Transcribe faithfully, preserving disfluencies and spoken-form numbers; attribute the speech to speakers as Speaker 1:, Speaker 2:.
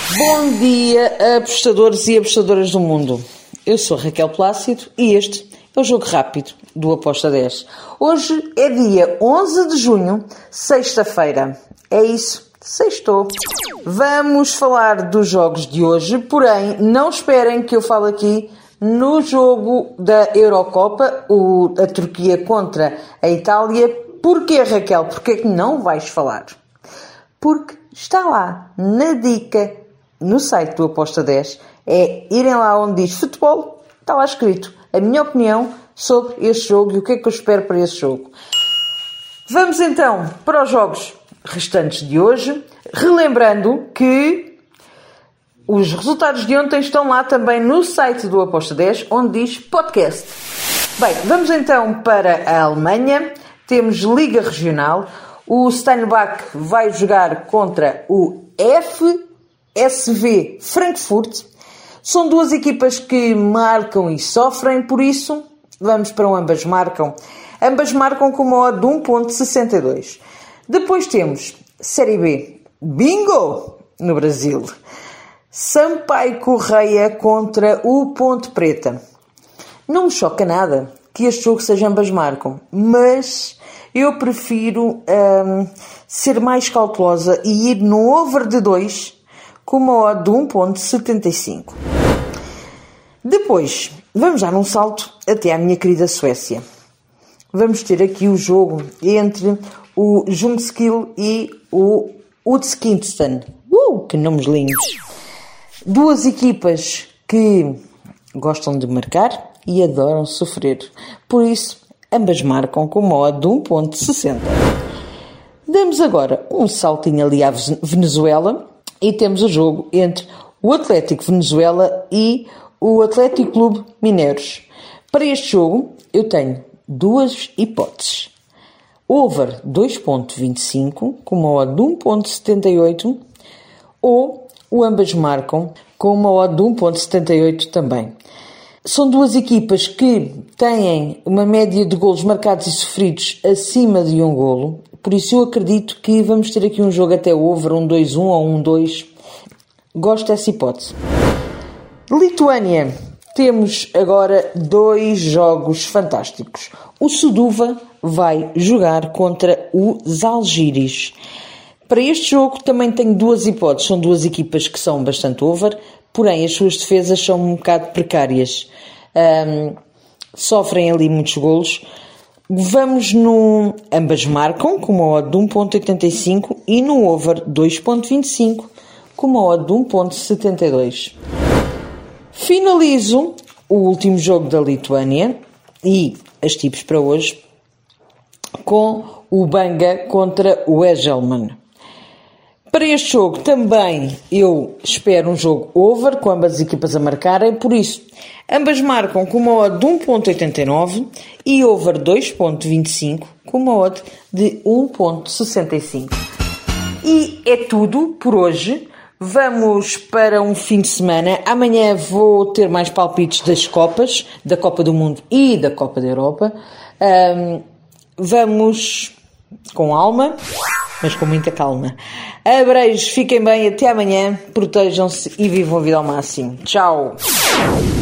Speaker 1: Bom dia, apostadores e apostadoras do mundo. Eu sou Raquel Plácido e este é o Jogo Rápido do Aposta dez. Hoje é dia onze de junho, sexta-feira. É isso, sextou. Vamos falar dos jogos de hoje, porém não esperem que eu fale aqui no jogo da Eurocopa, o, a Turquia contra a Itália. Porquê, Raquel? Porquê que não vais falar? Porque está lá na dica no site do Aposta dez, é irem lá onde diz futebol, está lá escrito a minha opinião sobre este jogo e o que é que eu espero para esse jogo. Vamos então para os jogos restantes de hoje, relembrando que os resultados de ontem estão lá também no site do Aposta dez, onde diz podcast. Bem, vamos então para a Alemanha, temos Liga Regional, o Steinbach vai jogar contra o F S V Frankfurt. São duas equipas que marcam e sofrem, por isso vamos para um ambas marcam. Ambas marcam com uma odd de um ponto sessenta e dois. Depois temos Série B, bingo, no Brasil. Sampaio Correia contra o Ponte Preta. Não me choca nada que este jogo seja ambas marcam, mas eu prefiro hum, ser mais cautelosa e ir no over de dois com uma odd de um ponto setenta e cinco. Depois, vamos dar um salto até à minha querida Suécia. Vamos ter aqui o jogo entre o Ljungskile e o Udskinston. Uh, que nomes lindos! Duas equipas que gostam de marcar e adoram sofrer. Por isso, ambas marcam com uma odd de um ponto sessenta. Damos agora um saltinho ali à Venezuela e temos o jogo entre o Atlético Venezuela e o Atlético Clube Mineiros. Para este jogo, eu tenho duas hipóteses. Over dois ponto vinte e cinco, com uma odd de um ponto setenta e oito, ou o ambas marcam com uma odd de um ponto setenta e oito também. São duas equipas que têm uma média de golos marcados e sofridos acima de um golo. Por isso eu acredito que vamos ter aqui um jogo até over, um dois um ou um dois. Gosto dessa hipótese. Lituânia. Temos agora dois jogos fantásticos. O Suduva vai jogar contra o Zalgiris. Para este jogo também tenho duas hipóteses. São duas equipas que são bastante over, porém as suas defesas são um bocado precárias. Um, sofrem ali muitos golos. Vamos no ambas marcam com uma odd de um ponto oitenta e cinco e no over dois ponto vinte e cinco com uma odd de um ponto setenta e dois. Finalizo o último jogo da Lituânia e as tipos para hoje com o Banga contra o Egelman. Para este jogo também eu espero um jogo over, com ambas as equipas a marcarem, por isso ambas marcam com uma odd de um ponto oitenta e nove e over dois ponto vinte e cinco com uma odd de um ponto sessenta e cinco. E é tudo por hoje. Vamos para um fim de semana. Amanhã vou ter mais palpites das Copas, da Copa do Mundo e da Copa da Europa. Um, vamos com alma, mas com muita calma. Abreijos, fiquem bem, até amanhã, protejam-se e vivam a vida ao máximo. Tchau!